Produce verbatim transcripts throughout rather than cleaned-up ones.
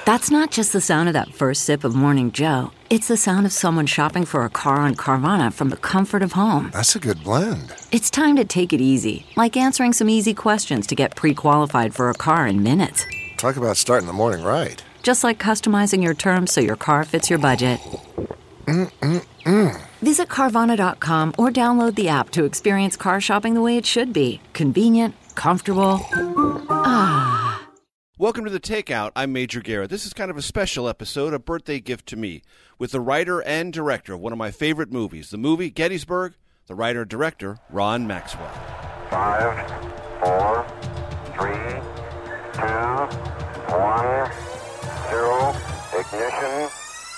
That's not just the sound of that first sip of Morning Joe. It's the sound of someone shopping for a car on Carvana from the comfort of home. That's a good blend. It's time to take it easy, like answering some easy questions to get pre-qualified for a car in minutes. Talk about starting the morning right. Just like customizing your terms so your car fits your budget. Mm-mm-mm. Visit Carvana dot com or download the app to experience car shopping the way it should be. Convenient, comfortable. Ah. Welcome to The Takeout. I'm Major Garrett. This is kind of a special episode, a birthday gift to me, with the writer and director of one of my favorite movies, the movie Gettysburg, the writer-director, Ron Maxwell. Five, four, three, two, one, zero, ignition.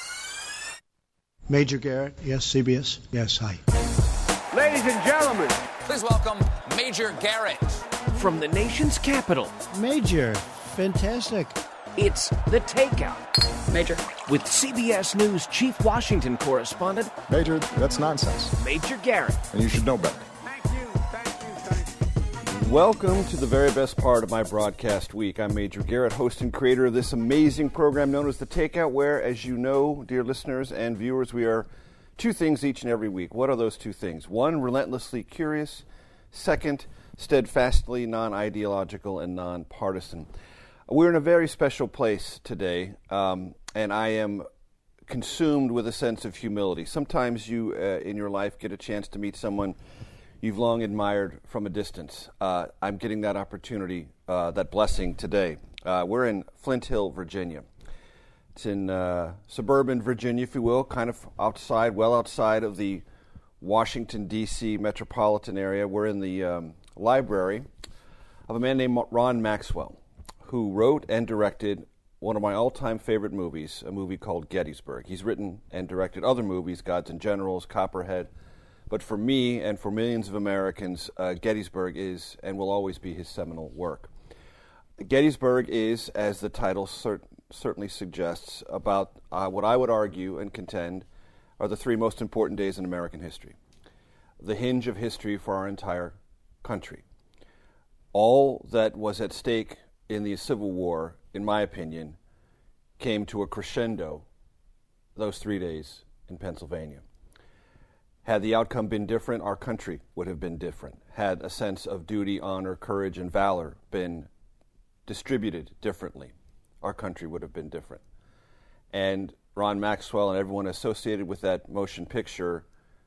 Major Garrett, yes, C B S, yes, hi. Ladies and gentlemen, please welcome Major Garrett. From the nation's capital. Major, fantastic. It's The Takeout. Major. With C B S News Chief Washington Correspondent. Major, that's nonsense. Major Garrett. And you should know better. Thank you, thank you, thank you. Welcome to the very best part of my broadcast week. I'm Major Garrett, host and creator of this amazing program known as The Takeout, where, as you know, dear listeners and viewers, we are two things each and every week. What are those two things? One, relentlessly curious. Second, steadfastly non-ideological and non-partisan. We're in a very special place today, um, and I am consumed with a sense of humility. Sometimes you, uh, in your life, get a chance to meet someone you've long admired from a distance. Uh, I'm getting that opportunity, uh, that blessing today. Uh, we're in Flint Hill, Virginia. It's in uh, suburban Virginia, if you will, kind of outside, well outside of the Washington, D C metropolitan area. We're in the um, library of a man named Ron Maxwell, who wrote and directed one of my all-time favorite movies, a movie called Gettysburg. He's written and directed other movies, Gods and Generals, Copperhead, but for me and for millions of Americans, uh, Gettysburg is and will always be his seminal work. Gettysburg is, as the title cert- certainly suggests, about uh, what I would argue and contend are the three most important days in American history, the hinge of history for our entire country. All that was at stake in the Civil War, in my opinion, came to a crescendo those three days in Pennsylvania. Had the outcome been different, our country would have been different. Had a sense of duty, honor, courage, and valor been distributed differently, our country would have been different. And Ron Maxwell and everyone associated with that motion picture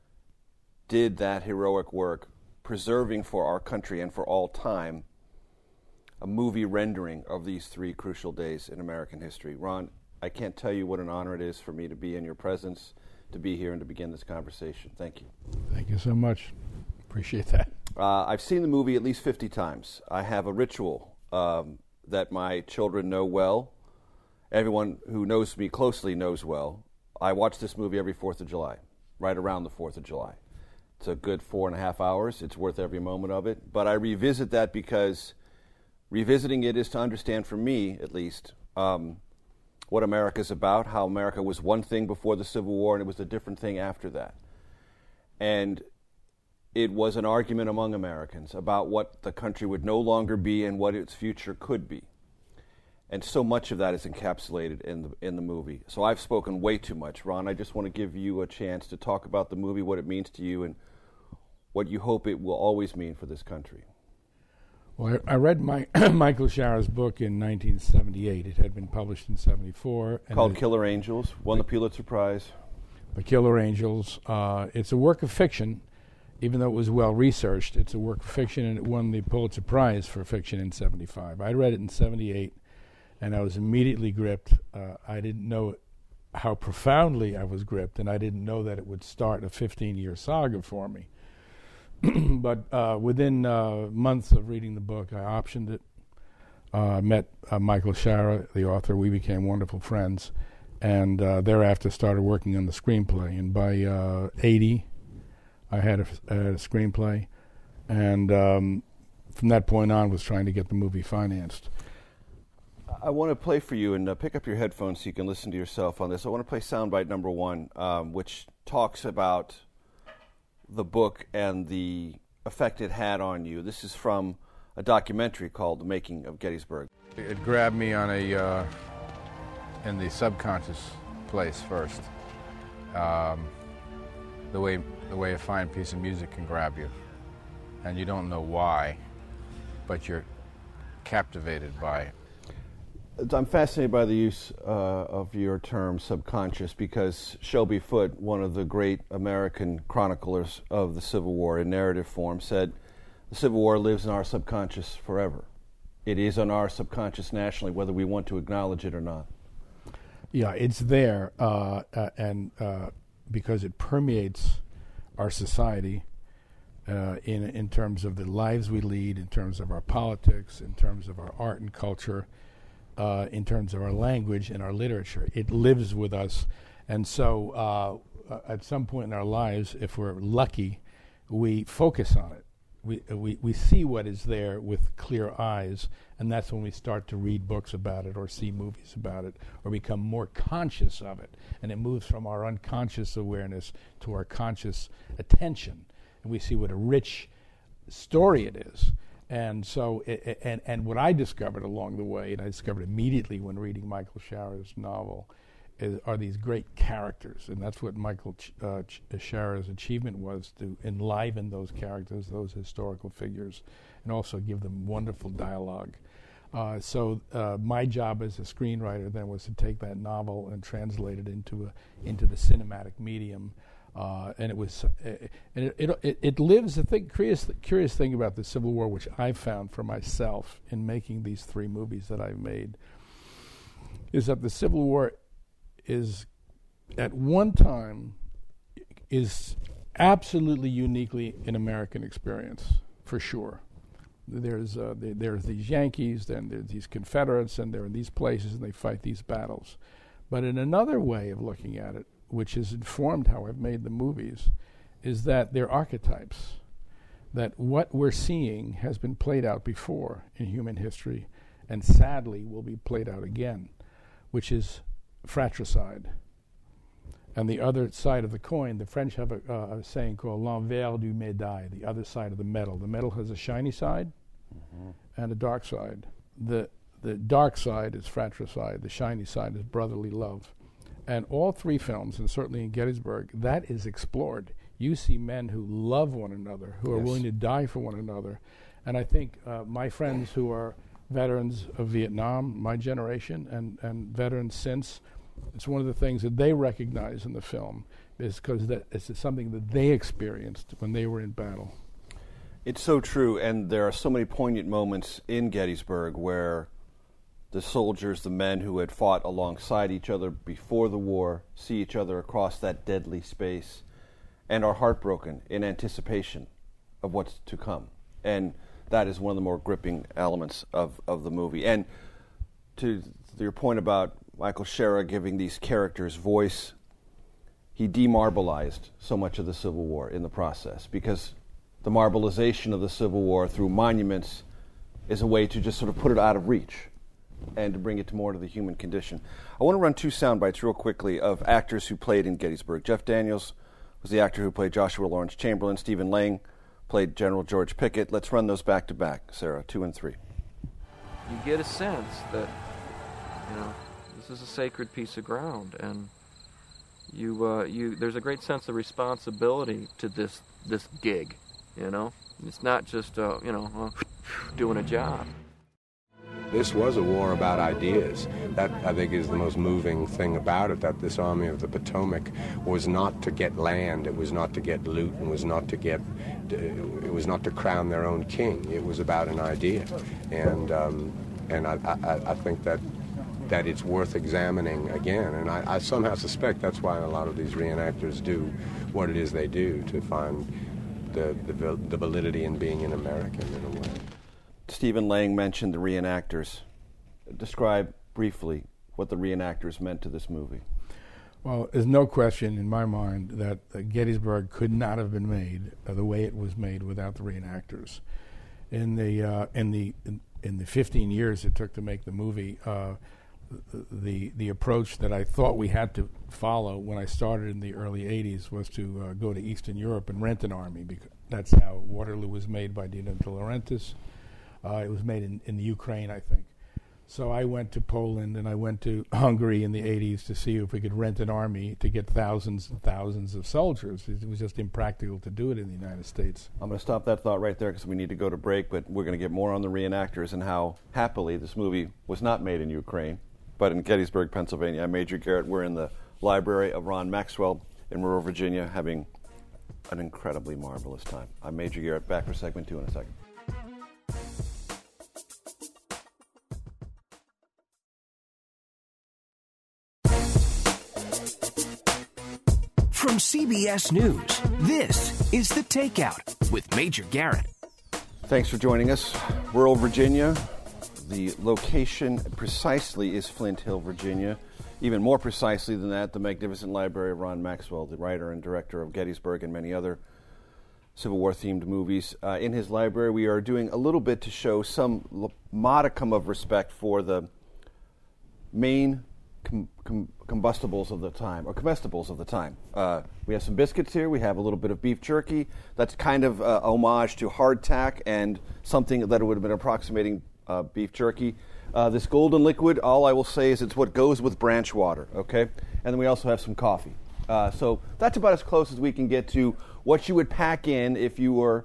did that heroic work, preserving for our country and for all time a movie rendering of these three crucial days in American history. Ron, I can't tell you what an honor it is for me to be in your presence, to be here and to begin this conversation. Thank you. Thank you so much. Appreciate that. Uh, I've seen the movie at least fifty times. I have a ritual um, that my children know well. Everyone who knows me closely knows well. I watch this movie every fourth of July, right around the fourth of July. It's a good four and a half hours. It's worth every moment of it. But I revisit that because revisiting it is to understand, for me at least, um, what America's about, how America was one thing before the Civil War and it was a different thing after that. And it was an argument among Americans about what the country would no longer be and what its future could be. And so much of that is encapsulated in the in the movie. So I've spoken way too much. Ron, I just want to give you a chance to talk about the movie, what it means to you, and what you hope it will always mean for this country. Well, I, I read my Michael Shara's book in nineteen seventy-eight. It had been published in seventy-four. And Called it, Killer Angels, won the Pulitzer Prize. The Killer Angels. Uh, it's a work of fiction, even though it was well-researched. It's a work of fiction, and it won the Pulitzer Prize for fiction in seventy-five. I read it in seventy-eight. And I was immediately gripped. Uh, I didn't know how profoundly I was gripped, and I didn't know that it would start a fifteen-year saga for me. But uh, within uh, months of reading the book, I optioned it. I uh, met uh, Michael Shara, the author. We became wonderful friends, and uh, thereafter started working on the screenplay. And by uh, eighty, I had a, I had a screenplay, and um, from that point on, was trying to get the movie financed. I want to play for you, and uh, pick up your headphones so you can listen to yourself on this. I want to play soundbite number one, um, which talks about the book and the effect it had on you. This is from a documentary called The Making of Gettysburg. It grabbed me on a uh, in the subconscious place first. Um, the way the way a fine piece of music can grab you, and you don't know why, but you're captivated by it. I'm fascinated by the use uh, of your term subconscious, because Shelby Foote, one of the great American chroniclers of the Civil War in narrative form, said the Civil War lives in our subconscious forever. It is on our subconscious nationally, whether we want to acknowledge it or not. Yeah, it's there, uh, uh, and uh, because it permeates our society uh, in in terms of the lives we lead, in terms of our politics, in terms of our art and culture, uh, in terms of our language and our literature. It lives with us, and so uh, at some point in our lives, if we're lucky, we focus on it. We, we we see what is there with clear eyes, and that's when we start to read books about it or see movies about it or become more conscious of it. And it moves from our unconscious awareness to our conscious attention, and we see what a rich story it is. And so, it, it, and and what I discovered along the way, and I discovered immediately when reading Michael Sharra's novel, is, are these great characters, and that's what Michael Ch- uh, Ch- Sharra's achievement was, to enliven those characters, those historical figures, and also give them wonderful dialogue. Uh, so uh, my job as a screenwriter then was to take that novel and translate it into a, into the cinematic medium, uh, and it was uh, and it it, it, it lives. The thing, curious curious thing about the Civil War, which I found for myself in making these three movies that I've made, is that the Civil War is at one time is absolutely uniquely an American experience, for sure. There's uh, the, there's these Yankees, then there's these Confederates, and they're in these places and they fight these battles. But in another way of looking at it, which has informed how I've made the movies, is that they're archetypes. That what we're seeing has been played out before in human history, and sadly will be played out again, which is fratricide. And the other side of the coin, the French have a, uh, a saying called l'envers du médaille, the other side of the medal. The medal has a shiny side mm-hmm. and a dark side. The the dark side is fratricide, the shiny side is brotherly love. And all three films, and certainly in Gettysburg, that is explored. You see men who love one another, who yes. are willing to die for one another. And I think uh, my friends who are veterans of Vietnam, my generation, and, and veterans since, it's one of the things that they recognize in the film, is because that it's something that they experienced when they were in battle. It's so true, and there are so many poignant moments in Gettysburg where the soldiers, the men who had fought alongside each other before the war, see each other across that deadly space and are heartbroken in anticipation of what's to come. And that is one of the more gripping elements of, of the movie. And to, to your point about Michael Sharra giving these characters voice, he demarbleized so much of the Civil War in the process, because the marbleization of the Civil War through monuments is a way to just sort of put it out of reach and to bring it to more to the human condition. I want to run two sound bites real quickly of actors who played in Gettysburg. Jeff Daniels was the actor who played Joshua Lawrence Chamberlain. Stephen Lang played General George Pickett. Let's run those back to back, Sarah, two and three. You get a sense that, you know, this is a sacred piece of ground, and you, uh, you, there's a great sense of responsibility to this, this gig. You know, it's not just, uh, you know, uh, doing a job. This was a war about ideas. That, I think, is the most moving thing about it, that this Army of the Potomac was not to get land, it was not to get loot, and was not to get, it was not to crown their own king. It was about an idea. And um, and I, I, I think that that it's worth examining again. And I, I somehow suspect that's why a lot of these reenactors do what it is they do, to find the, the, the validity in being an American in a way. Stephen Lang mentioned the reenactors. Describe briefly what the reenactors meant to this movie. Well, there's no question in my mind that uh, Gettysburg could not have been made uh, the way it was made without the reenactors. In the uh, in the in, in the fifteen years it took to make the movie, uh, the the approach that I thought we had to follow when I started in the early eighties was to uh, go to Eastern Europe and rent an army, because that's how Waterloo was made by Dino De Laurentiis. Uh, it was made in, in the Ukraine, I think. So I went to Poland and I went to Hungary in the eighties to see if we could rent an army to get thousands and thousands of soldiers. It was just impractical to do it in the United States. I'm going to stop that thought right there because we need to go to break, but we're going to get more on the reenactors and how happily this movie was not made in Ukraine, but in Gettysburg, Pennsylvania. I'm Major Garrett. We're in the library of Ron Maxwell in Monroe, Virginia, having an incredibly marvelous time. I'm Major Garrett. Back for segment two in a second. From C B S News, this is The Takeout with Major Garrett. Thanks for joining us. Rural Virginia. The location precisely is Flint Hill, Virginia. Even more precisely than that, the magnificent library of Ron Maxwell, the writer and director of Gettysburg and many other Civil War-themed movies. Uh, in his library, we are doing a little bit to show some modicum of respect for the main Com- com- combustibles of the time, or comestibles of the time. Uh, we have some biscuits here. We have a little bit of beef jerky. That's kind of uh, homage to hardtack and something that would have been approximating uh, beef jerky. Uh, this golden liquid, all I will say is it's what goes with branch water, okay? And then we also have some coffee. Uh, so that's about as close as we can get to what you would pack in if you were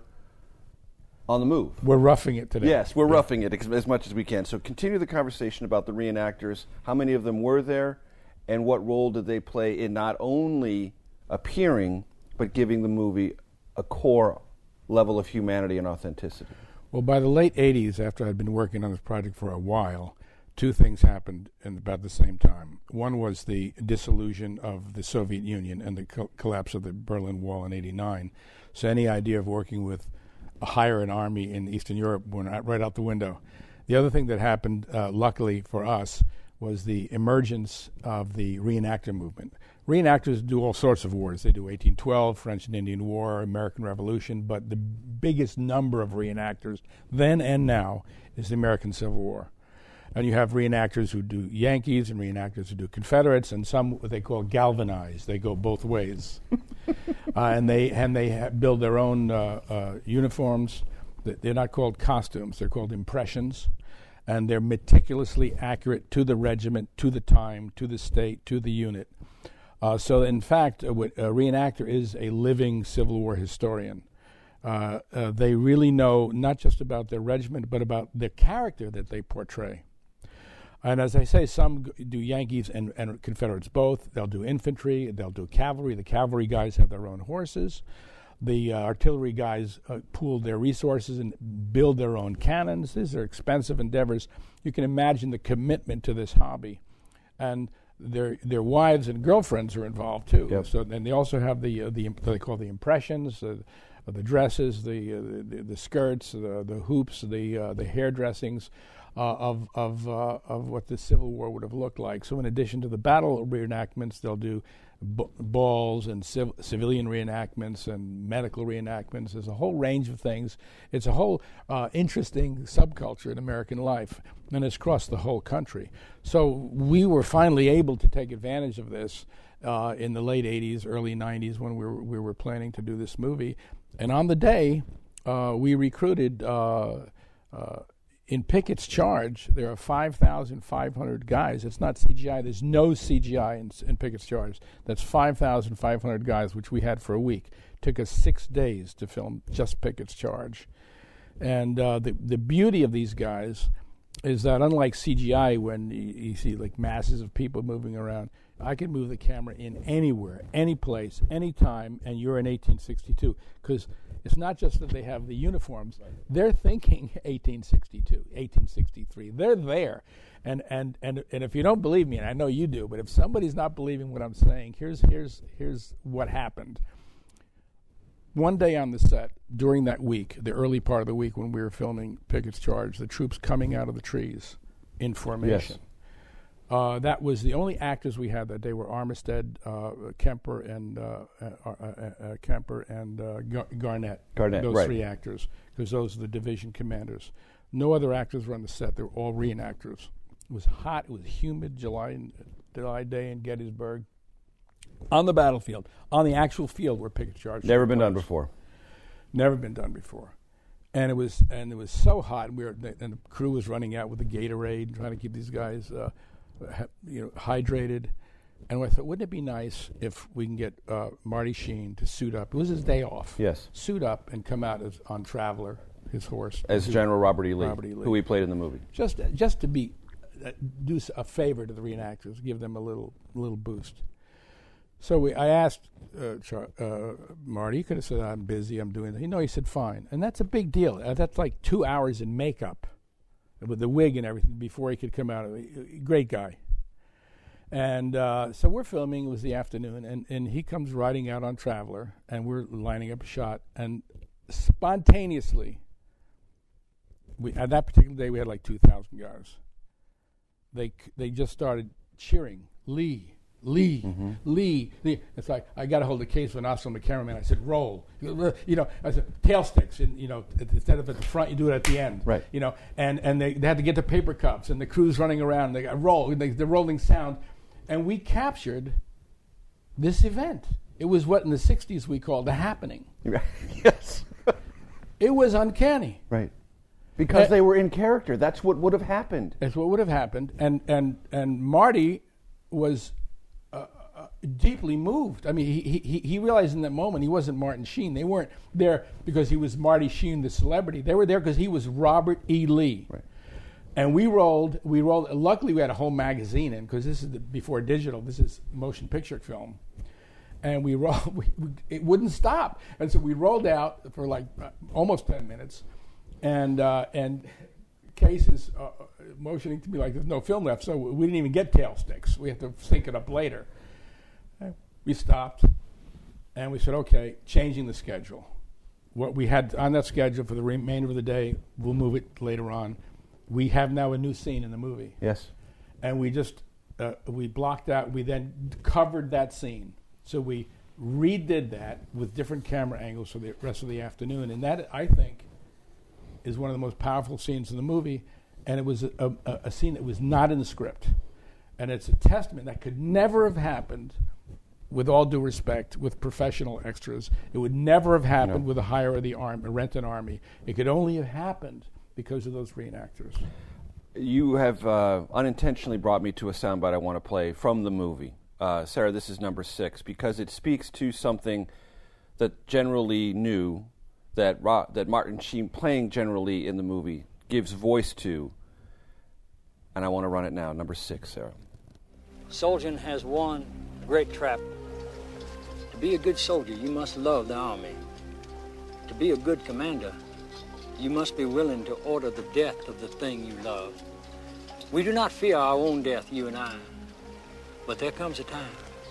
on the move. We're roughing it today. Yes, we're yeah. roughing it as much as we can. So continue the conversation about the reenactors, how many of them were there, and what role did they play in not only appearing, but giving the movie a core level of humanity and authenticity. Well, by the late eighties, after I'd been working on this project for a while, two things happened in about the same time. One was the dissolution of the Soviet Union and the co- collapse of the Berlin Wall in eighty-nine. So any idea of working with hire an army in Eastern Europe went right out the window. The other thing that happened, uh, luckily for us, was the emergence of the reenactor movement. Reenactors do all sorts of wars. They do eighteen twelve, French and Indian War, American Revolution, but the biggest number of reenactors then and now is the American Civil War. And you have reenactors who do Yankees and reenactors who do Confederates, and some what they call galvanized. They go both ways. uh, and they and they ha- build their own uh, uh, uniforms. They're not called costumes. They're called impressions. And they're meticulously accurate to the regiment, to the time, to the state, to the unit. Uh, so, in fact, a, a reenactor is a living Civil War historian. Uh, uh, they really know not just about their regiment, but about the character that they portray. And as I say, some g- do Yankees and, and Confederates both. They'll do infantry. They'll do cavalry. The cavalry guys have their own horses. The uh, artillery guys uh, pool their resources and build their own cannons. These are expensive endeavors. You can imagine the commitment to this hobby. And their their wives and girlfriends are involved, too. Yep. So, and they also have the, uh, the what they call the impressions, uh, the dresses, the, uh, the the skirts, the, the hoops, the uh, the hairdressings. Uh, of of uh, of what the Civil War would have looked like. So in addition to the battle reenactments, they'll do b- balls and civ- civilian reenactments and medical reenactments. There's a whole range of things. It's a whole uh, interesting subculture in American life, and it's across the whole country. So we were finally able to take advantage of this uh, in the late eighties, early nineties when we were, we were planning to do this movie. And on the day, uh, we recruited uh, uh, in Pickett's Charge, there are five thousand five hundred guys. It's not C G I. There's no C G I in, in Pickett's Charge. That's five thousand five hundred guys, which we had for a week. It took us six days to film just Pickett's Charge. And uh, the, the beauty of these guys is that unlike C G I, when you, you see like masses of people moving around, I can move the camera in anywhere, any place, any time, and you're in eighteen sixty-two. Because it's not just that they have the uniforms. They're thinking eighteen sixty-two, eighteen sixty-three. They're there. And, and, and, and if you don't believe me, and I know you do, but if somebody's not believing what I'm saying, here's, here's, here's what happened. One day on the set, during that week, the early part of the week when we were filming Pickett's Charge, the troops coming out of the trees in formation. Yes. Uh, that was the only actors we had that day were Armistead, uh, Kemper, and uh, uh, uh, uh, Kemper and uh, Gar- Garnett. Garnett, those right. three actors, because those are the division commanders. No other actors were on the set; they were all reenactors. It was hot. It was humid. July July day in Gettysburg. On the battlefield, on the actual field where Pickett's Charge. Never been done before. Never been done before. and it was and it was so hot. And we were and the crew was running out with the Gatorade, trying to keep these guys, uh, ha- you know, hydrated. And I thought, wouldn't it be nice if we can get uh, Marty Sheen to suit up? It was his day off. Yes. Suit up and come out as on Traveler, his horse. As General Robert E. Lee, Robert E. Lee, who he played in the movie. Just, just to be, uh, do a favor to the reenactors, give them a little, little boost. So we, I asked uh, Char- uh, Marty. He could have said, "I'm busy. I'm doing that." You know, he said, "Fine," and that's a big deal. Uh, that's like two hours in makeup, with the wig and everything before he could come out. Great guy. And uh, so we're filming. It was the afternoon, and, and he comes riding out on Traveler, and we're lining up a shot, and spontaneously, we at that particular day we had like two thousand guys. They they just started cheering, Lee, Lee, mm-hmm. Lee, Lee. It's like I got a hold of the case when Oscar, the cameraman. I said, "Roll," you know. I said, "Tail sticks," and you know, instead of at the front, you do it at the end, right? You know, and and they, they had to get the paper cups, and the crew's running around. And they got roll, they, the rolling sound. And we captured this event. It was what in the sixties we called the happening. Yes. It was uncanny. Right. Because uh, they were in character. That's what would have happened. That's what would have happened. And and, and Marty was uh, uh, deeply moved. I mean, he, he he realized in that moment he wasn't Martin Sheen. They weren't there because he was Marty Sheen, the celebrity. They were there because he was Robert E. Lee. Right. And we rolled, we rolled, luckily we had a whole magazine in, because this is the, before digital, this is motion picture film. And we rolled, we, we, it wouldn't stop. And so we rolled out for like uh, almost ten minutes. And uh, and Case is uh, motioning to me like there's no film left, so we didn't even get tail sticks. We have to sync it up later. And we stopped, and we said, okay, changing the schedule. What we had on that schedule for the remainder of the day, we'll move it later on. We have now a new scene in the movie. Yes. And we just, uh, we blocked out, we then covered that scene. So we redid that with different camera angles for the rest of the afternoon. And that, I think, is one of the most powerful scenes in the movie. And it was a, a, a scene that was not in the script. And it's a testament that could never have happened, with all due respect, with professional extras. It would never have happened no. with a hire of the arm, a rent an army. It could only have happened because of those reenactors. You have uh, unintentionally brought me to a soundbite I want to play from the movie. Uh, Sarah, this is number six, because it speaks to something that General Lee knew, that Ro- that Martin Sheen playing General Lee in the movie gives voice to, and I want to run it now. Number six, Sarah. Soldier has one great trap. To be a good soldier, you must love the Army. To be a good commander, you must be willing to order the death of the thing you love. We do not fear our own death, you and I, but there comes a time.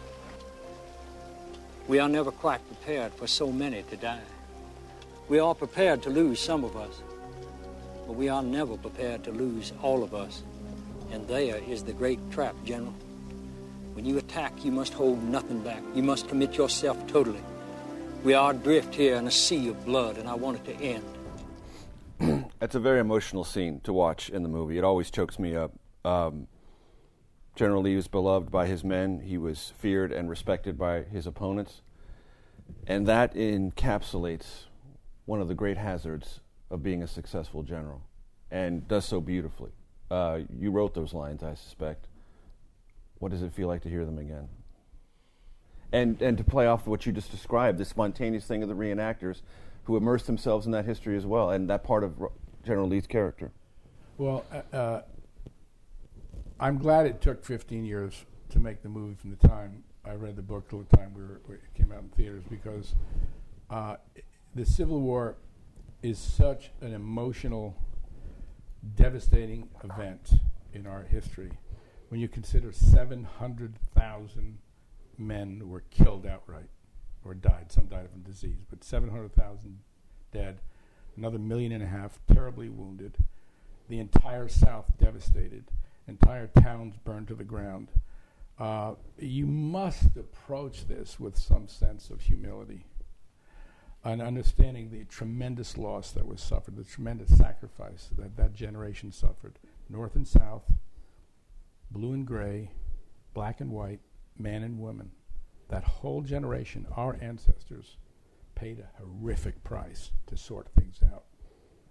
We are never quite prepared for so many to die. We are prepared to lose some of us, but we are never prepared to lose all of us. And there is the great trap, General. When you attack, you must hold nothing back. You must commit yourself totally. We are adrift here in a sea of blood, and I want it to end. It's a very emotional scene to watch in the movie. It always chokes me up. Um, General Lee was beloved by his men. He was feared and respected by his opponents. And that encapsulates one of the great hazards of being a successful general, and does so beautifully. Uh, you wrote those lines, I suspect. What does it feel like to hear them again? And and to play off what you just described, the spontaneous thing of the reenactors who immersed themselves in that history as well, and that part of General Lee's character. Well, uh, uh, I'm glad it took fifteen years to make the movie from the time I read the book till the time we were, it came out in theaters, because uh, the Civil War is such an emotional, devastating event in our history. When you consider seven hundred thousand men were killed outright, or died, some died of a disease, but seven hundred thousand dead, another million and a half terribly wounded, the entire South devastated, entire towns burned to the ground. Uh, you must approach this with some sense of humility and understanding the tremendous loss that was suffered, the tremendous sacrifice that that generation suffered. North and South, blue and gray, black and white, man and woman. That whole generation, our ancestors, paid a horrific price to sort things out.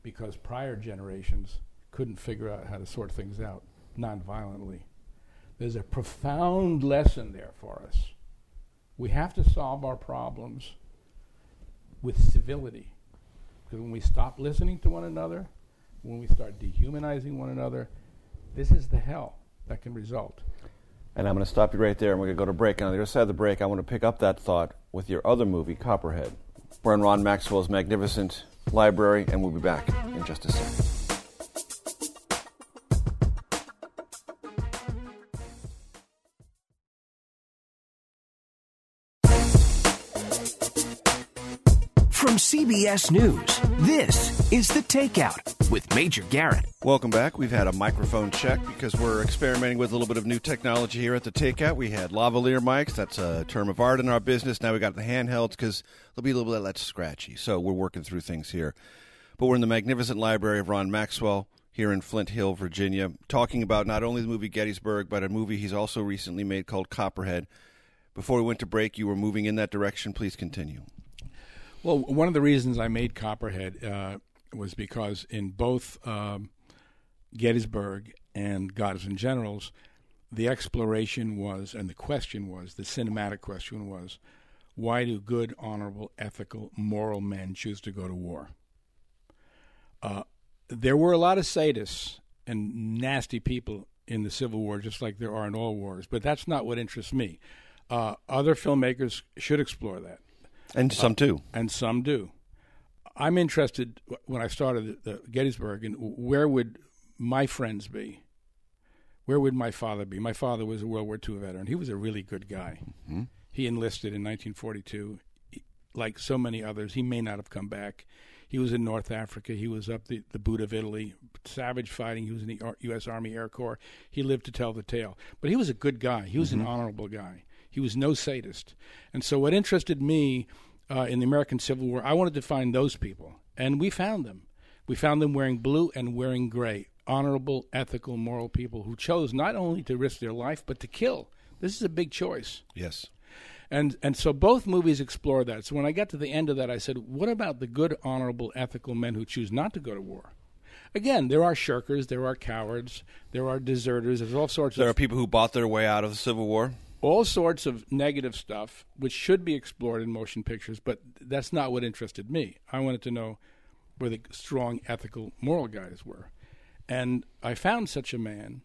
because prior generations couldn't figure out how to sort things out nonviolently. There's a profound lesson there for us. We have to solve our problems with civility. Because when we stop listening to one another, when we start dehumanizing one another, this is the hell that can result. And I'm going to stop you right there, and we're going to go to break. And on the other side of the break, I want to pick up that thought with your other movie, Copperhead. We're in Ron Maxwell's magnificent library, and we'll be back in just a second. From C B S News, this is The Takeout with Major Garrett. Welcome back. We've had a microphone check because we're experimenting with a little bit of new technology here at The Takeout. We had lavalier mics. That's a term of art in our business. Now we got the handhelds because they'll be a little bit less scratchy. So we're working through things here. But we're in the magnificent library of Ron Maxwell here in Flint Hill, Virginia, talking about not only the movie Gettysburg, but a movie he's also recently made called Copperhead. Before we went to break, you were moving in that direction. Please continue. Well, one of the reasons I made Copperhead uh, was because in both um, Gettysburg and Gods and Generals, the exploration was, and the question was, the cinematic question was, why do good, honorable, ethical, moral men choose to go to war? Uh, there were a lot of sadists and nasty people in the Civil War, just like there are in all wars, but that's not what interests me. Uh, other filmmakers should explore that. And some do. Uh, and some do. I'm interested, when I started the, the Gettysburg, in where would my friends be? Where would my father be? My father was a World War Two veteran. He was a really good guy. Mm-hmm. He enlisted in nineteen forty-two. He, like so many others, he may not have come back. He was in North Africa. He was up the, the boot of Italy, savage fighting. He was in the U S Army Air Corps. He lived to tell the tale. But he was a good guy. He was mm-hmm. an honorable guy. He was no sadist. And so what interested me uh, in the American Civil War, I wanted to find those people. And we found them. We found them wearing blue and wearing gray. Honorable, ethical, moral people who chose not only to risk their life, but to kill. This is a big choice. Yes. And and so both movies explore that. So when I got to the end of that, I said, what about the good, honorable, ethical men who choose not to go to war? Again, there are shirkers, there are cowards, there are deserters, there's all sorts there of... There are people who bought their way out of the Civil War? All sorts of negative stuff, which should be explored in motion pictures, but that's not what interested me. I wanted to know where the strong, ethical, moral guys were. And I found such a man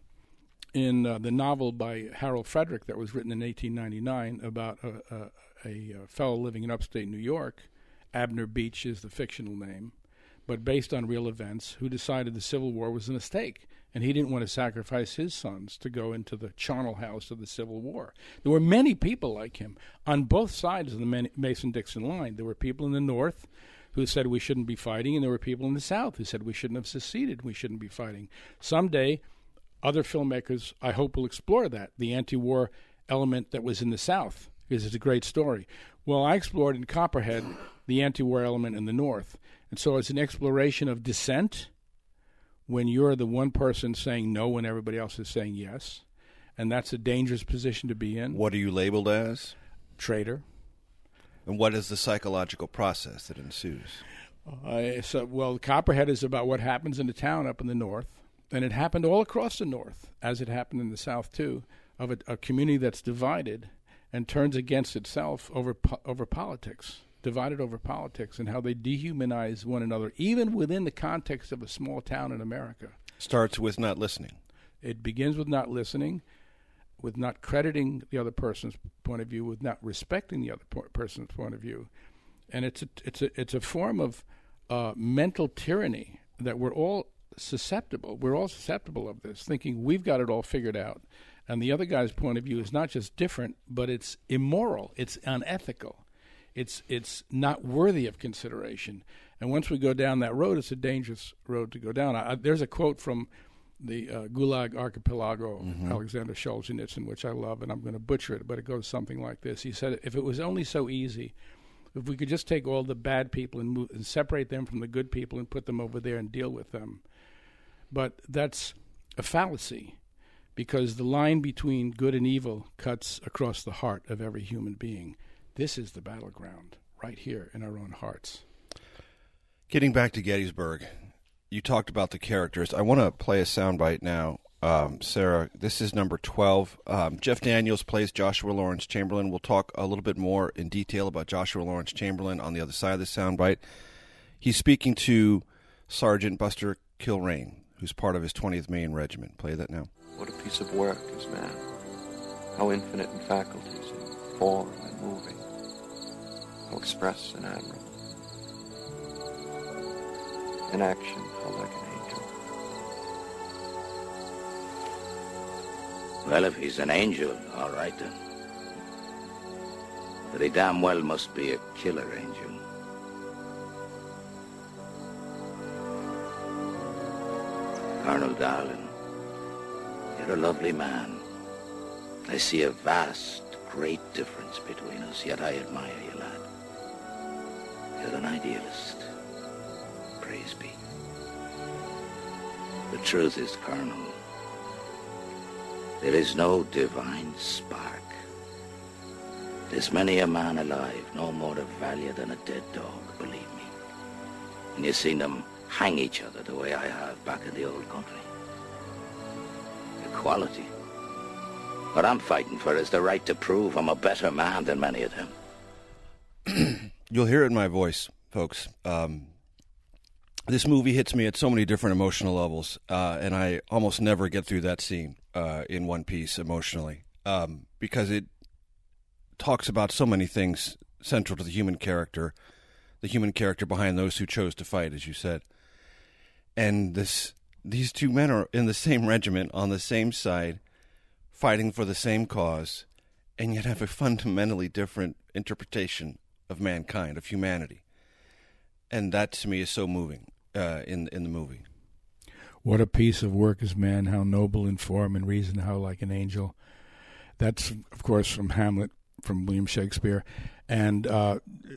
in uh, the novel by Harold Frederick that was written in eighteen ninety-nine about a, a, a, a fellow living in upstate New York. Abner Beach is the fictional name, but based on real events, who decided the Civil War was a mistake. And he didn't want to sacrifice his sons to go into the charnel house of the Civil War. There were many people like him on both sides of the Mason-Dixon line. There were people in the North who said we shouldn't be fighting, and there were people in the South who said we shouldn't have seceded, we shouldn't be fighting. Someday, other filmmakers, I hope, will explore that, the anti-war element that was in the South, because it's a great story. Well, I explored in Copperhead the anti-war element in the North. And so it's an exploration of dissent, when you're the one person saying no when everybody else is saying yes. And that's a dangerous position to be in. What are you labeled as? Traitor. And what is the psychological process that ensues? Uh, so, well, Copperhead is about what happens in a town up in the North. And it happened all across the North, as it happened in the South, too, of a, a community that's divided and turns against itself over po- over politics. Divided over politics and how they dehumanize one another, even within the context of a small town in America. Starts with not listening. It begins with not listening, with not crediting the other person's point of view, with not respecting the other po- person's point of view. And it's a, it's a, it's a form of uh, mental tyranny that we're all susceptible. We're all susceptible of this, thinking we've got it all figured out. And the other guy's point of view is not just different, but it's immoral. It's unethical. It's it's not worthy of consideration. And once we go down that road, it's a dangerous road to go down. I, there's a quote from the uh, Gulag Archipelago, mm-hmm. Alexander Solzhenitsyn, which I love, and I'm going to butcher it, but it goes something like this. He said, if it was only so easy, if we could just take all the bad people and, move, and separate them from the good people and put them over there and deal with them. But that's a fallacy, because the line between good and evil cuts across the heart of every human being. This is the battleground, right here in our own hearts. Getting back to Gettysburg, you talked about the characters. I want to play a soundbite now. Um, Sarah, this is number twelve. Um, Jeff Daniels plays Joshua Lawrence Chamberlain. We'll talk a little bit more in detail about Joshua Lawrence Chamberlain on the other side of this soundbite. He's speaking to Sergeant Buster Kilrain, who's part of his twentieth Maine Regiment. Play that now. What a piece of work is man. How infinite in faculties, in form and moving. How express and admirable. In action, how like an angel. Well, if he's an angel, all right then. But he damn well must be a killer angel. Colonel Darling, you're a lovely man. I see a vast, great difference between us, yet I admire you, lad. You're an idealist. Praise be. The truth is, Colonel, there is no divine spark. There's many a man alive, no more of value than a dead dog, believe me. And you've seen them hang each other the way I have back in the old country. Equality. What I'm fighting for is the right to prove I'm a better man than many of them. You'll hear it in my voice, folks. Um, this movie hits me at so many different emotional levels, uh, and I almost never get through that scene uh, in one piece emotionally, um, because it talks about so many things central to the human character, the human character behind those who chose to fight, as you said. And this, these two men are in the same regiment, on the same side, fighting for the same cause, and yet have a fundamentally different interpretation of mankind, of humanity. And that, to me, is so moving uh, in in the movie. What a piece of work is man, how noble in form and reason, how like an angel. That's, of course, from Hamlet, from William Shakespeare. And uh,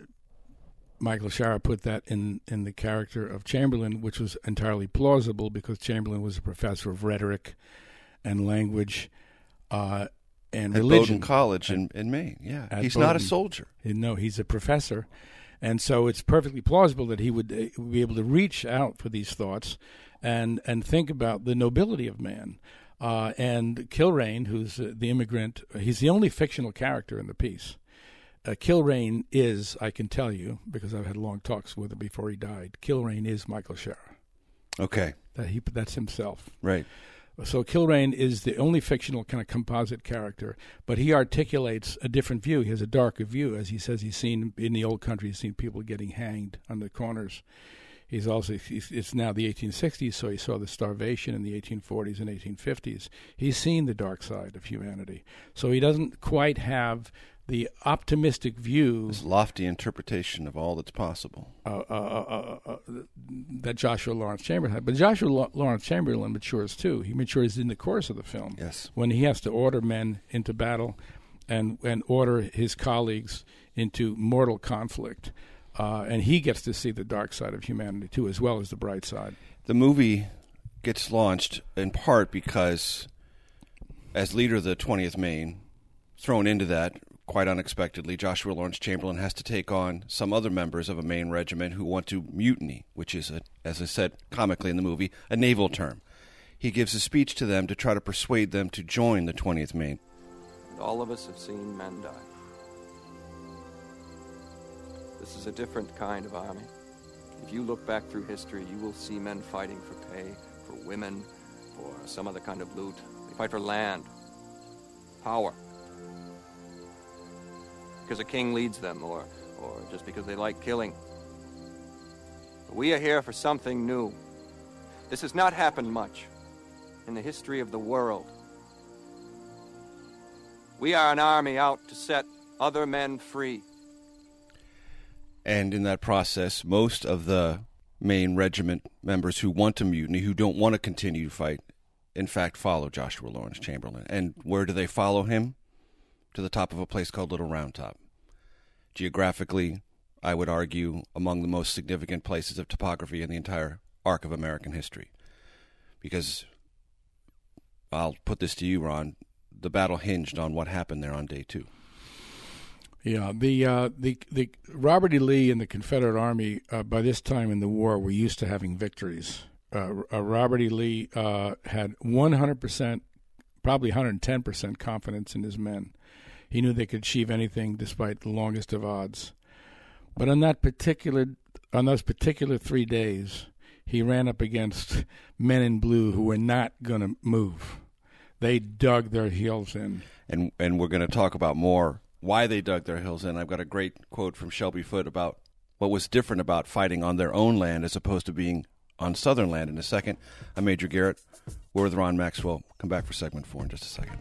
Michael Shara put that in, in the character of Chamberlain, which was entirely plausible because Chamberlain was a professor of rhetoric and language uh, and at religion. Bowdoin College in, in Maine, yeah. He's Bowdoin. Not a soldier. No, he's a professor. And so it's perfectly plausible that he would uh, be able to reach out for these thoughts and, and think about the nobility of man. Uh, and Kilrain, who's uh, the immigrant, he's the only fictional character in the piece. Uh, Kilrain is, I can tell you, because I've had long talks with him before he died, Kilrain is Michael Shara. Okay. That he, that's himself. Right. So Kilrain is the only fictional kind of composite character, but he articulates a different view. He has a darker view. As he says, he's seen in the old country, he's seen people getting hanged on the corners. He's also, he's, it's now the eighteen sixties, so he saw the starvation in the eighteen forties and eighteen fifties. He's seen the dark side of humanity. So he doesn't quite have the optimistic view, this lofty interpretation of all that's possible, uh, uh, uh, uh, uh, that Joshua Lawrence Chamberlain had. But Joshua La- Lawrence Chamberlain matures too. He matures in the course of the film. Yes, when he has to order men into battle, and and order his colleagues into mortal conflict, uh, and he gets to see the dark side of humanity too, as well as the bright side. The movie gets launched in part because, as leader of the twentieth Maine, thrown into that. Quite unexpectedly, Joshua Lawrence Chamberlain has to take on some other members of a Maine regiment who want to mutiny, which is, a, as I said comically in the movie, a naval term. He gives a speech to them to try to persuade them to join the twentieth Maine. All of us have seen men die. This is a different kind of army. If you look back through history, you will see men fighting for pay, for women, for some other kind of loot. They fight for land, power. Because a king leads them, or, or just because they like killing. But we are here for something new. This has not happened much in the history of the world. We are an army out to set other men free. And in that process, most of the Maine regiment members who want to mutiny, who don't want to continue to fight, in fact follow Joshua Lawrence Chamberlain. And where do they follow him? To the top of a place called Little Round Top. Geographically, I would argue, among the most significant places of topography in the entire arc of American history. Because, I'll put this to you, Ron, the battle hinged on what happened there on day two. Yeah, the uh, the the Robert E. Lee and the Confederate Army, uh, by this time in the war, were used to having victories uh, uh, Robert E. Lee uh, had one hundred percent, probably one hundred ten percent confidence in his men. He knew they could achieve anything despite the longest of odds. But on that particular, on those particular three days, he ran up against men in blue who were not going to move. They dug their heels in. And and we're going to talk about more why they dug their heels in. I've got a great quote from Shelby Foote about what was different about fighting on their own land as opposed to being on Southern land in a second. I'm Major Garrett. We're with Ron Maxwell. Come back for segment four in just a second.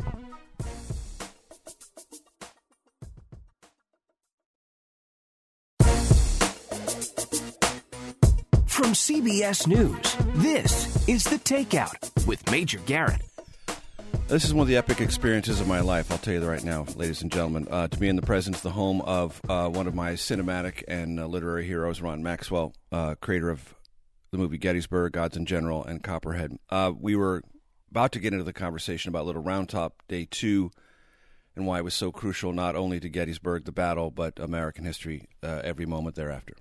From C B S News, this is The Takeout with Major Garrett. This is one of the epic experiences of my life, I'll tell you that right now, ladies and gentlemen. Uh, to be in the presence, the home of uh, one of my cinematic and uh, literary heroes, Ron Maxwell, uh, creator of the movie Gettysburg, Gods in General, and Copperhead. Uh, we were about to get into the conversation about Little Round Top Day two and why it was so crucial not only to Gettysburg, the battle, but American history uh, every moment thereafter.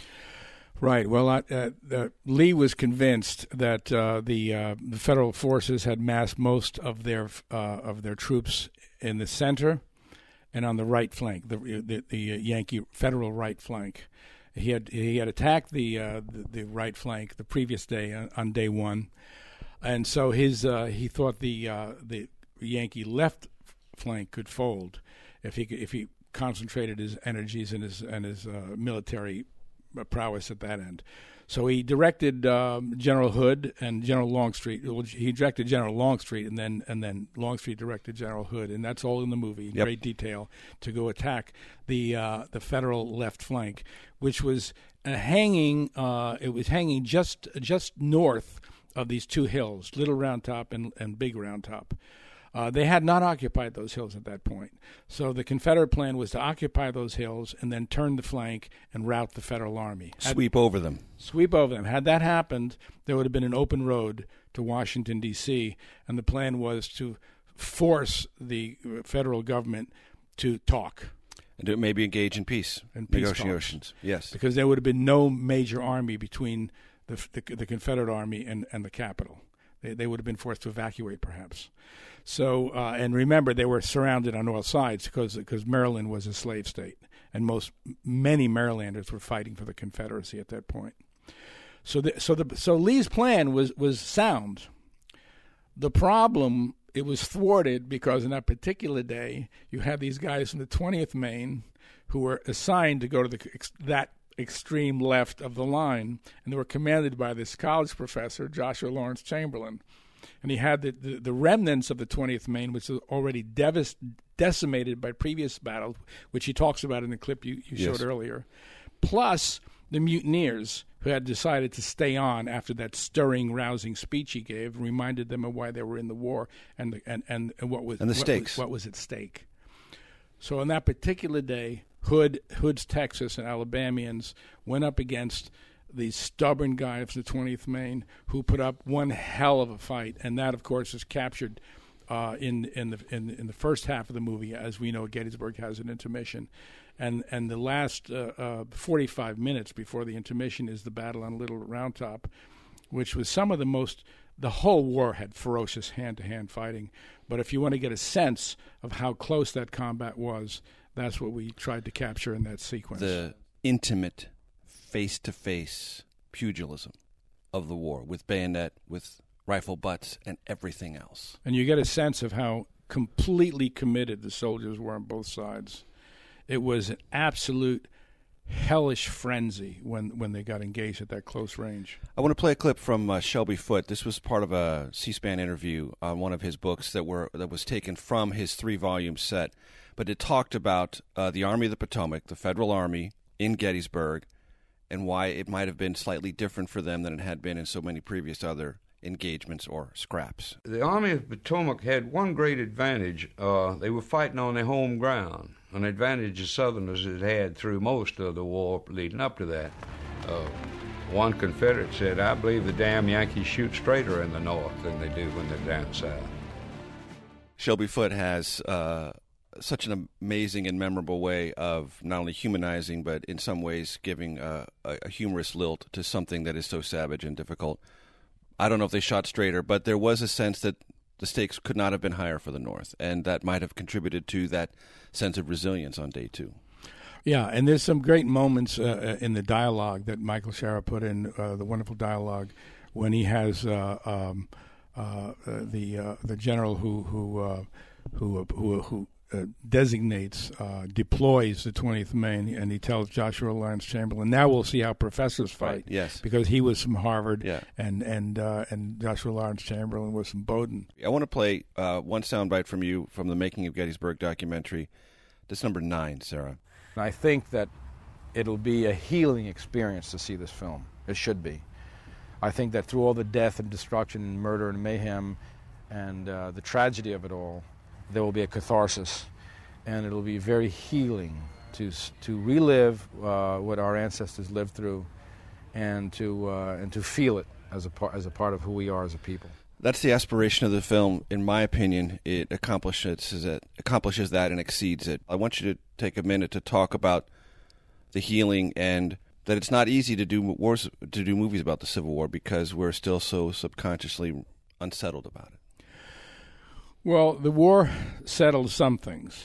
Right. Well, uh, uh, Lee was convinced that uh, the, uh, the federal forces had massed most of their uh, of their troops in the center and on the right flank, the the, the Yankee federal right flank. He had he had attacked the uh, the, the right flank the previous day on, on day one, and so his uh, he thought the uh, the Yankee left flank could fold if he could, if he concentrated his energies and his and his uh, military prowess at that end. So he directed um, General Hood and General Longstreet. He directed General Longstreet, and then and then Longstreet directed General Hood, and that's all in the movie in yep. great detail, to go attack the uh, the federal left flank, which was uh, hanging. Uh, it was hanging just just north of these two hills, Little Round Top and, and Big Round Top. Uh, they had not occupied those hills at that point. So the Confederate plan was to occupy those hills and then turn the flank and rout the Federal Army. Had, sweep over them. Sweep over them. Had that happened, there would have been an open road to Washington, D C, and the plan was to force the federal government to talk. And to maybe engage in peace, in peace negotiations. Talks. Yes. Because there would have been no major army between the, the, the Confederate Army and, and the capital. They, they would have been forced to evacuate, perhaps. So, uh, and remember, they were surrounded on all sides because because Maryland was a slave state, and most many Marylanders were fighting for the Confederacy at that point. So, the, so the so Lee's plan was was sound. The problem, it was thwarted because in that particular day, you had these guys from the twentieth Maine who were assigned to go to the that extreme left of the line, and they were commanded by this college professor, Joshua Lawrence Chamberlain. And he had the, the, the remnants of the twentieth Maine, which was already devas- decimated by previous battles, which he talks about in the clip you, you showed yes. earlier, plus the mutineers who had decided to stay on after that stirring, rousing speech he gave, reminded them of why they were in the war and the, and, and, and what was and the what stakes. Was, what was at stake. So on that particular day, Hood, Hood's Texas and Alabamians went up against these stubborn guys of the twentieth Maine who put up one hell of a fight, and that, of course, is captured uh, in in the in, in the first half of the movie. As we know, Gettysburg has an intermission, and and the last uh, uh, forty-five minutes before the intermission is the battle on Little Round Top, which was some of the most. The whole war had ferocious hand-to-hand fighting, but if you want to get a sense of how close that combat was, that's what we tried to capture in that sequence. The intimate, face-to-face pugilism of the war, with bayonet, with rifle butts, and everything else. And you get a sense of how completely committed the soldiers were on both sides. It was an absolute hellish frenzy when, when they got engaged at that close range. I want to play a clip from uh, Shelby Foote. This was part of a C-SPAN interview on one of his books that were that was taken from his three-volume set, but it talked about uh, the Army of the Potomac, the Federal Army in Gettysburg, and why it might have been slightly different for them than it had been in so many previous other engagements or scraps. The Army of the Potomac had one great advantage. Uh, they were fighting on their home ground, an advantage the Southerners had had through most of the war leading up to that. Uh, one Confederate said, I believe the damn Yankees shoot straighter in the North than they do when they're down south. Shelby Foote has uh, such an amazing and memorable way of not only humanizing, but in some ways giving uh, a, a humorous lilt to something that is so savage and difficult. I don't know if they shot straighter, but there was a sense that the stakes could not have been higher for the North, and that might have contributed to that sense of resilience on day two. Yeah, and there's some great moments uh, in the dialogue that Michael Cera put in, uh, the wonderful dialogue when he has uh, um, uh, the uh, the general who who uh, who who, who uh, designates uh, deploys the twentieth Maine, and he tells Joshua Lawrence Chamberlain, "Now we'll see how professors fight." Right, yes, because he was from Harvard, yeah. and and uh, and Joshua Lawrence Chamberlain was from Bowdoin. I want to play uh, one soundbite from you from the Making of Gettysburg documentary. This is number nine, Sarah. I think that it'll be a healing experience to see this film. It should be. I think that through all the death and destruction and murder and mayhem and uh, the tragedy of it all, there will be a catharsis, and it'll be very healing to to relive uh, what our ancestors lived through, and to uh, and to feel it as a part as a part of who we are as a people. That's the aspiration of the film. In my opinion, it accomplishes it, accomplishes that and exceeds it. I want you to take a minute to talk about the healing, and that it's not easy to do wars, to do movies about the Civil War, because we're still so subconsciously unsettled about it. Well, the war settled some things.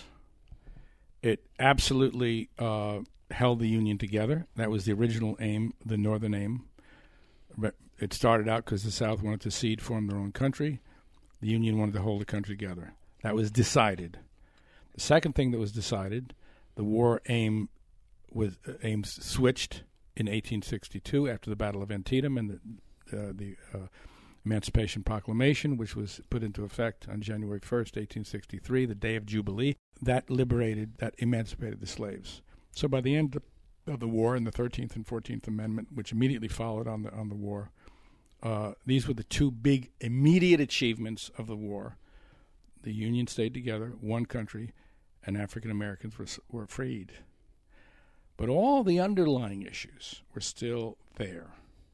It absolutely uh, held the Union together. That was the original aim, the Northern aim. But it started out because the South wanted to secede, form their own country. The Union wanted to hold the country together. That was decided. The second thing that was decided, the war aim was uh, aims switched in eighteen sixty-two after the Battle of Antietam and the, uh, the uh, Emancipation Proclamation, which was put into effect on January first, eighteen sixty-three, the day of Jubilee. That liberated, that emancipated the slaves. So by the end of the war and the thirteenth and fourteenth Amendment, which immediately followed on the on the war, uh, these were the two big immediate achievements of the war. The Union stayed together, one country, and African Americans were were freed. But all the underlying issues were still there.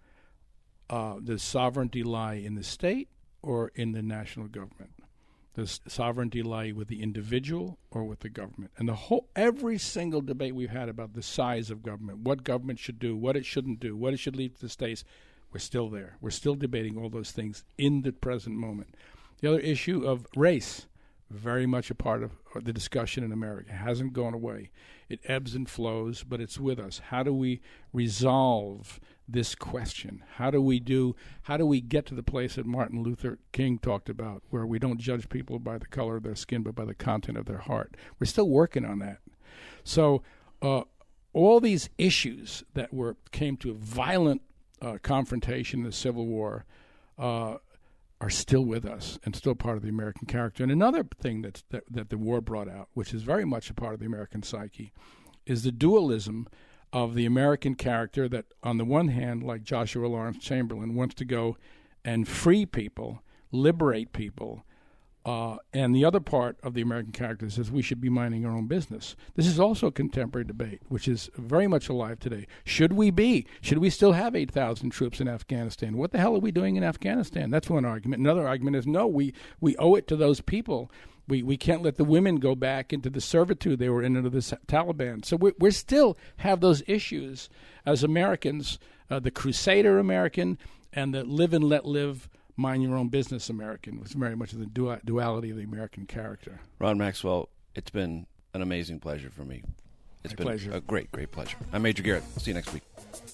Uh, does sovereignty lie in the state or in the national government? Does sovereignty lie with the individual or with the government? And the whole, every single debate we've had about the size of government, what government should do, what it shouldn't do, what it should leave to the states, we're still there. We're still debating all those things in the present moment. The other issue of race, very much a part of the discussion in America, hasn't gone away. It ebbs and flows, but it's with us. How do we resolve this question? How do we do? How do we get to the place that Martin Luther King talked about, where we don't judge people by the color of their skin, but by the content of their heart? We're still working on that. So uh, all these issues that were came to a violent uh, confrontation in the Civil War uh, are still with us and still part of the American character. And another thing that's, that, that the war brought out, which is very much a part of the American psyche, is the dualism of the American character that, on the one hand, like Joshua Lawrence Chamberlain, wants to go and free people, liberate people, uh, and the other part of the American character says we should be minding our own business. This is also a contemporary debate, which is very much alive today. Should we be? Should we still have eight thousand troops in Afghanistan? What the hell are we doing in Afghanistan? That's one argument. Another argument is, no, we, we owe it to those people. We we can't let the women go back into the servitude they were in under the Taliban. So we we still have those issues as Americans, uh, the Crusader American and the live and let live, mind your own business American, which is very much the du- duality of the American character. Ron Maxwell, it's been an amazing pleasure for me. It's My been pleasure. a great, great pleasure. I'm Major Garrett. See you next week.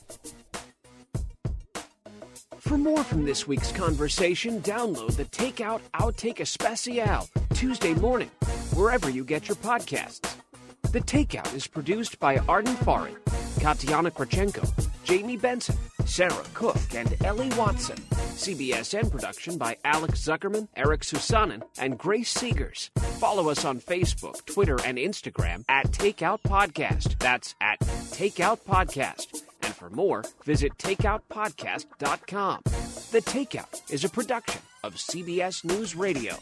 For more from this week's conversation, download the Takeout Outtake Especial Tuesday morning, wherever you get your podcasts. The Takeout is produced by Arden Farin, Katiana Krachenko, Jamie Benson, Sarah Cook, and Ellie Watson. C B S N production by Alex Zuckerman, Eric Susanen, and Grace Seegers. Follow us on Facebook, Twitter, and Instagram at Takeout Podcast. That's at Takeout Podcast. And for more, visit takeout podcast dot com. The Takeout is a production of C B S News Radio.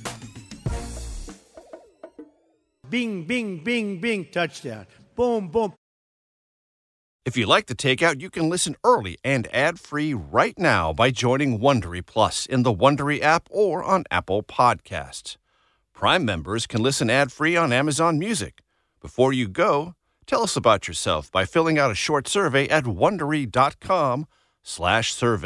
Bing, bing, bing, bing, touchdown. Boom, boom. If you like The Takeout, you can listen early and ad-free right now by joining Wondery Plus in the Wondery app or on Apple Podcasts. Prime members can listen ad-free on Amazon Music. Before you go, tell us about yourself by filling out a short survey at Wondery dot com slash survey.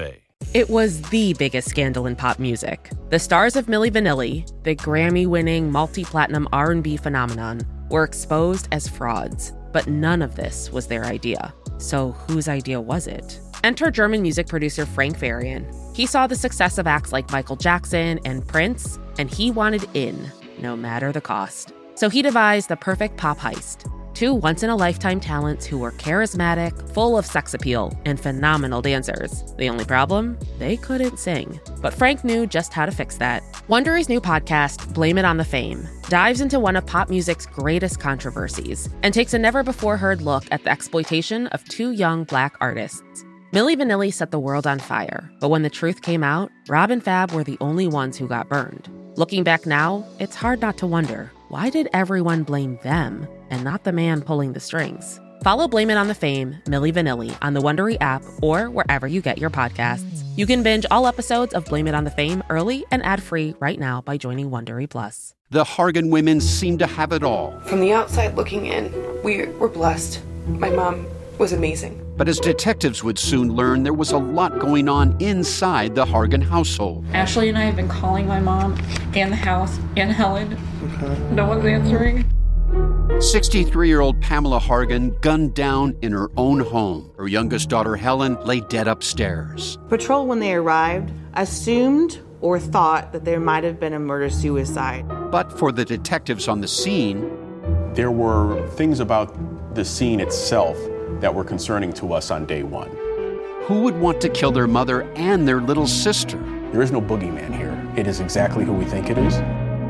It was the biggest scandal in pop music. The stars of Milli Vanilli, the Grammy-winning multi-platinum R and B phenomenon, were exposed as frauds. But none of this was their idea. So whose idea was it? Enter German music producer Frank Farian. He saw the success of acts like Michael Jackson and Prince, and he wanted in, no matter the cost. So he devised the perfect pop heist. Two once-in-a-lifetime talents who were charismatic, full of sex appeal, and phenomenal dancers. The only problem? They couldn't sing. But Frank knew just how to fix that. Wondery's new podcast, Blame It on the Fame, dives into one of pop music's greatest controversies and takes a never-before-heard look at the exploitation of two young Black artists. Milli Vanilli set the world on fire, but when the truth came out, Rob and Fab were the only ones who got burned. Looking back now, it's hard not to wonder, why did everyone blame them and not the man pulling the strings? Follow Blame It on the Fame, Milli Vanilli, on the Wondery app or wherever you get your podcasts. You can binge all episodes of Blame It on the Fame early and ad-free right now by joining Wondery Plus. The Hargan women seem to have it all. From the outside looking in, we were blessed. My mom was amazing. But as detectives would soon learn, there was a lot going on inside the Hargan household. Ashley and I have been calling my mom and the house and Helen. No one's answering. sixty-three-year-old Pamela Hargan gunned down in her own home. Her youngest daughter, Helen, lay dead upstairs. Patrol, when they arrived, assumed or thought that there might have been a murder-suicide. But for the detectives on the scene, there were things about the scene itself that were concerning to us on day one. Who would want to kill their mother and their little sister? There is no boogeyman here. It is exactly who we think it is.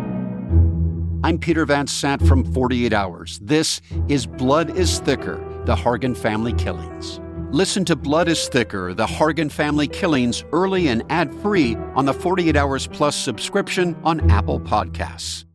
I'm Peter Van Sant from forty-eight hours. This is Blood is Thicker, the Hargan Family Killings. Listen to Blood is Thicker, the Hargan Family Killings early and ad-free on the forty-eight hours Plus subscription on Apple Podcasts.